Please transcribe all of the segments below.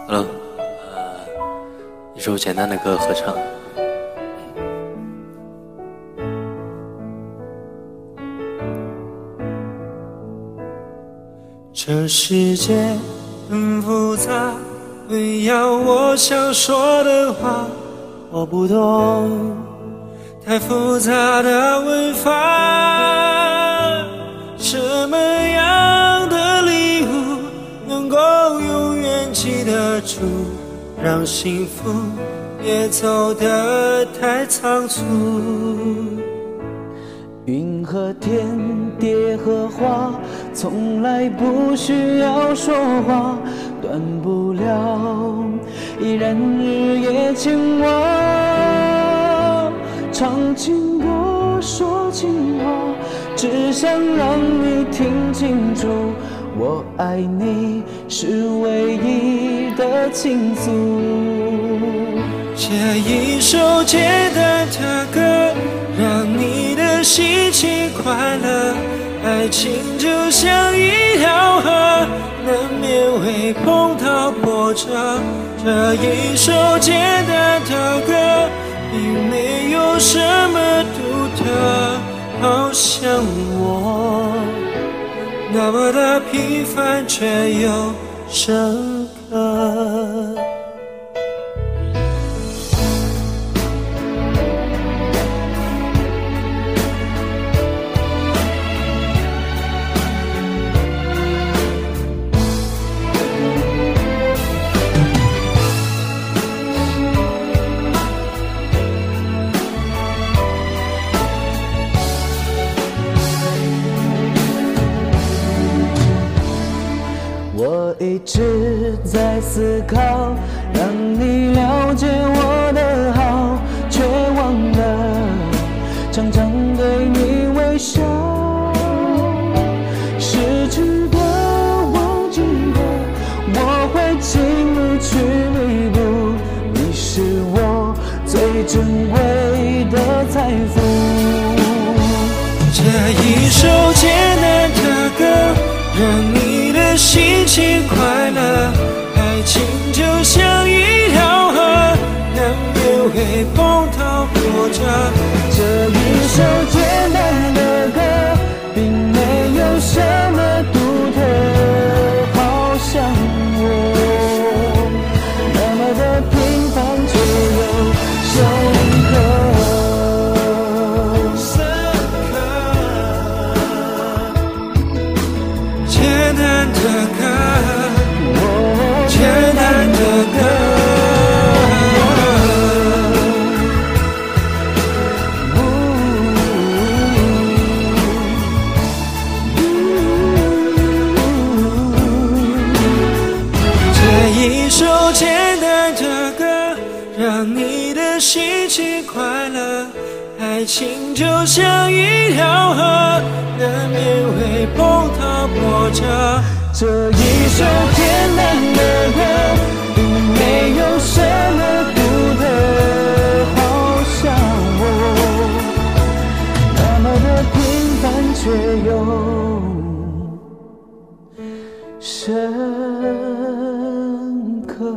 Hello，一首简单的歌合唱。 这世界很复杂，没有我想说的话，我不懂太复杂的文法。什么样的礼物能够永远记得住，让幸福别走得太仓促。 云和天，蝶和花，从来不需要说话，断不了依然日夜牵挂。唱情歌，说情话，只想让你听清楚，我爱你是唯一的倾诉。 写一首简单的歌，让你的心情快乐。爱情就像一条河，难免会碰到波折。这一首简单的歌，并没有什么独特，好像我那么的平凡却又深刻。 我一直在思考，让你了解我的好，却忘了常常对你微笑。失去的，忘记的，我会尽力去弥补。你是我最珍贵的财富。 这一首简单的歌，让你的心情快乐。爱情就像一条河，难免会碰到波折。 这一首简单的歌，并没有什么独特，好像我那么的平凡却又深刻。 简单的歌，简单的歌。这一首简单的歌，让你的心情快乐。爱情就像一条河，难免会碰到波折。 这一首简单的歌，并没有什么独特，好像我那么的平凡却又深刻。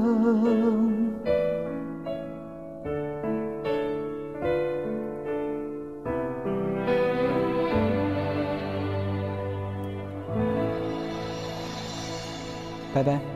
拜拜。